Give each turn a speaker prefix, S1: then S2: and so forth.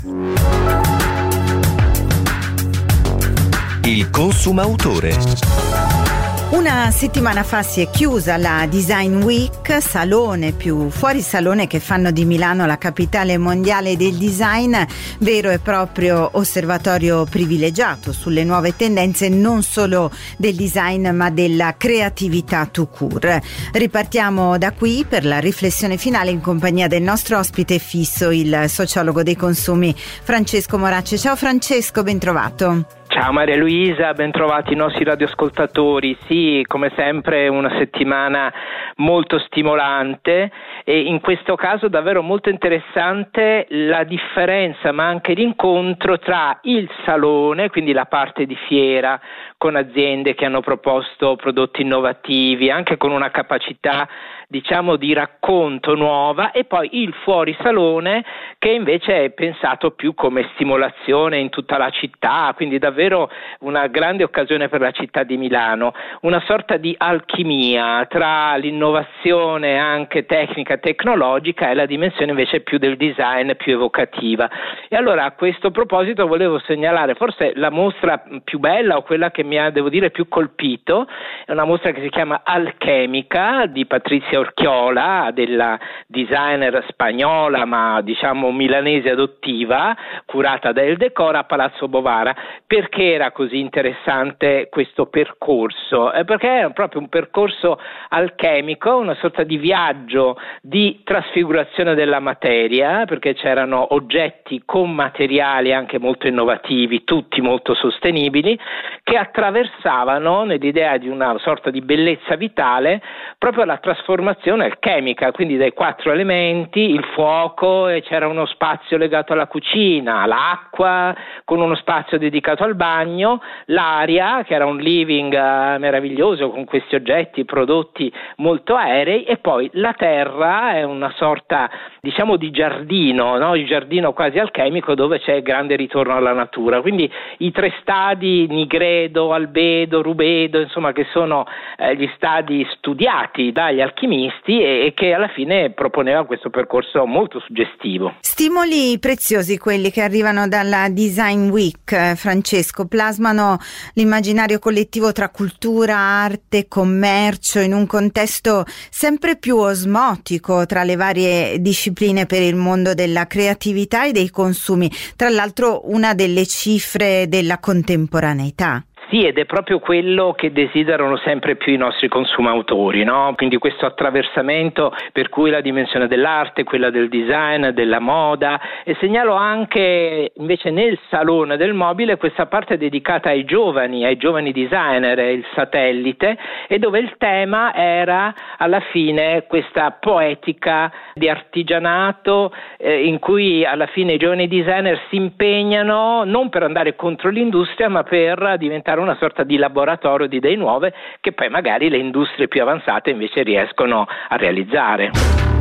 S1: Il consumautore.
S2: Una settimana fa si è chiusa la Design Week, salone più fuori salone che fanno di Milano la capitale mondiale del design, vero e proprio osservatorio privilegiato sulle nuove tendenze non solo del design ma della creatività tout court. Ripartiamo da qui per la riflessione finale in compagnia del nostro ospite fisso, il sociologo dei consumi Francesco Moracci. Ciao Francesco, ben trovato.
S3: Ciao Maria Luisa, ben trovati i nostri radioascoltatori. Sì, come sempre una settimana molto stimolante e in questo caso davvero molto interessante la differenza ma anche l'incontro tra il salone, quindi la parte di fiera con aziende che hanno proposto prodotti innovativi, anche con una capacità diciamo di racconto nuova, e poi il fuorisalone che invece è pensato più come stimolazione in tutta la città, quindi davvero una grande occasione per la città di Milano, una sorta di alchimia tra l'innovazione anche tecnica e tecnologica e la dimensione invece più del design, più evocativa. E allora a questo proposito volevo segnalare forse la mostra più bella o quella che mi ha, devo dire, più colpito, è una mostra che si chiama Alchemica di Patrizia Orchiola, della designer spagnola ma diciamo milanese adottiva, curata da El Decor a Palazzo Bovara. Perché era così interessante questo percorso? Perché era proprio un percorso alchemico, una sorta di viaggio di trasfigurazione della materia, perché c'erano oggetti con materiali anche molto innovativi, tutti molto sostenibili, che attraversavano nell'idea di una sorta di bellezza vitale proprio la trasformazione alchemica, quindi dai 4 elementi, il fuoco, e c'era uno spazio legato alla cucina, l'acqua con uno spazio dedicato al bagno, l'aria che era un living meraviglioso con questi oggetti, prodotti molto aerei, e poi la terra è una sorta diciamo di giardino, no? Il giardino quasi alchemico dove c'è grande ritorno alla natura. Quindi i 3 stadi, nigredo, albedo, rubedo, insomma, che sono gli stadi studiati dagli alchimisti e che alla fine proponeva questo percorso molto suggestivo.
S2: Stimoli preziosi quelli che arrivano dalla Design Week, Francesco, plasmano l'immaginario collettivo tra cultura, arte, commercio in un contesto sempre più osmotico tra le varie discipline per il mondo della creatività e dei consumi, tra l'altro una delle cifre della contemporaneità.
S3: Sì, ed è proprio quello che desiderano sempre più i nostri consumatori, no? Quindi questo attraversamento per cui la dimensione dell'arte, quella del design, della moda, e segnalo anche invece nel salone del mobile questa parte dedicata ai giovani designer, il satellite, e dove il tema era alla fine questa poetica di artigianato in cui alla fine i giovani designer si impegnano non per andare contro l'industria ma per diventare una sorta di laboratorio di idee nuove che poi magari le industrie più avanzate invece riescono a realizzare.